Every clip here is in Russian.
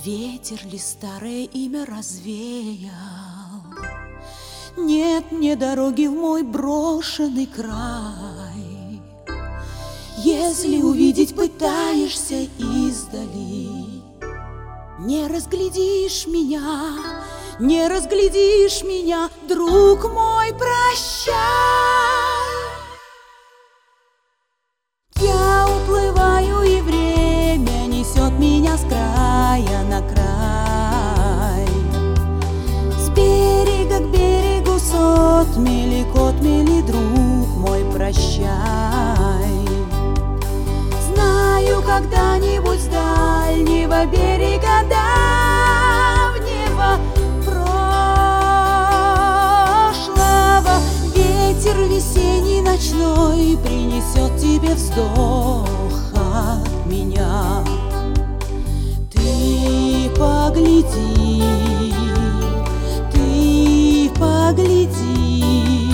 Ветер ли старое имя развеял? Нет мне дороги в мой брошенный край. Если увидеть пытаешься издали, не разглядишь меня, не разглядишь меня, друг мой, прощай. Я уплываю, и время несет меня с края на край. С берега к берегу сотмели, котмели, друг мой, прощай. Знаю, когда-нибудь с дальнего берега давнего прошлого ветер весенний ночной принесет тебе вздох от меня. Ты погляди, ты погляди,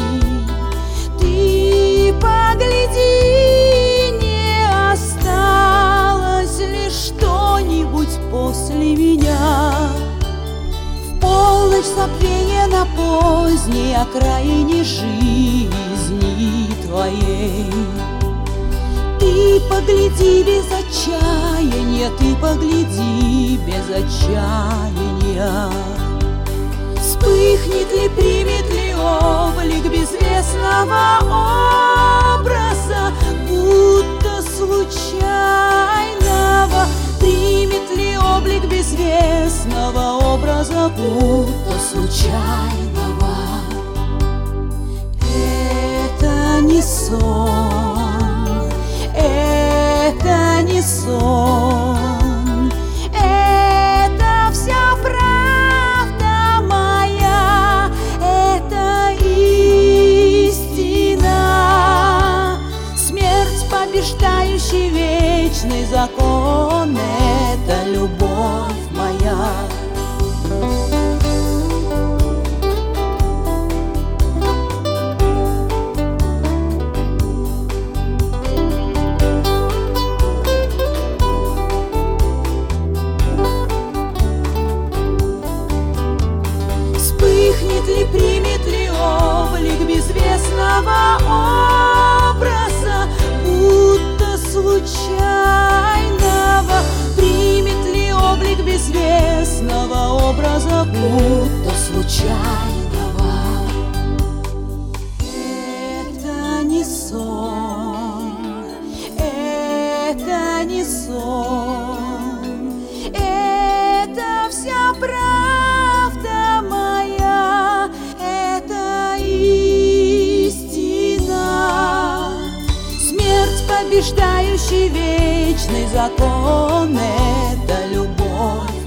ты погляди, не осталось ли что-нибудь после меня? В полночь забвения на поздней окраине жизни твоей. Ты погляди без отчаяния, ты погляди без отчаяния. Вспыхнет ли, примет ли облик безвестного образа, будто случайного? Примет ли облик безвестного образа, будто случайного? Это не сон, это не сон, это вся правда моя, это истина. Смерть побеждающий вечный закон, это любовь моя. Примет ли облик безвестного образа, будто случайного? Примет ли облик безвестного образа, будто случайного? Это не сон, это не сон, это вся правда моя, это истина. Смерть побеждающий вечный закон, это любовь